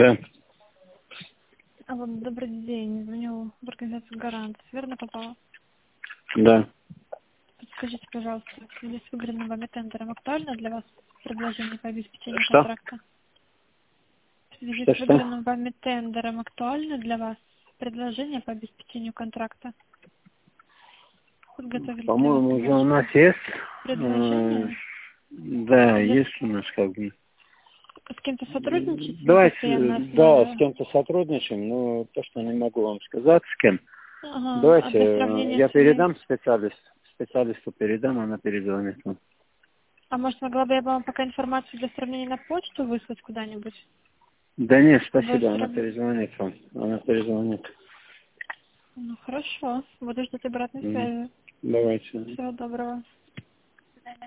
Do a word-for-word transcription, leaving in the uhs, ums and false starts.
Да. Алло, добрый день. Звоню в организацию «Гарант». Верно попала? Да. Подскажите, пожалуйста, в связи с выигранным вами тендером актуально для вас предложение по обеспечению Что? контракта? В связи Что, с что? выигранным вами тендером актуально для вас предложение по обеспечению контракта? Подготовили для вас По-моему, уже у нас предложение? есть. э, Предложение? Да, Для- есть у нас как бы. С кем-то сотрудничаете на Давайте, постоянной да, с основе? кем-то сотрудничаем, но то, что не могу вам сказать, с кем. Ага. А Давайте, для э, сравнения я с вами... передам специалисту, специалисту передам, она перезвонит вам. А может, могла бы я вам пока информацию для сравнения на почту выслать куда-нибудь? Да нет, Чтобы спасибо, она сравнить. перезвонит вам. Она перезвонит. Ну, хорошо. Буду ждать обратной М. связи. Давайте. Всего доброго.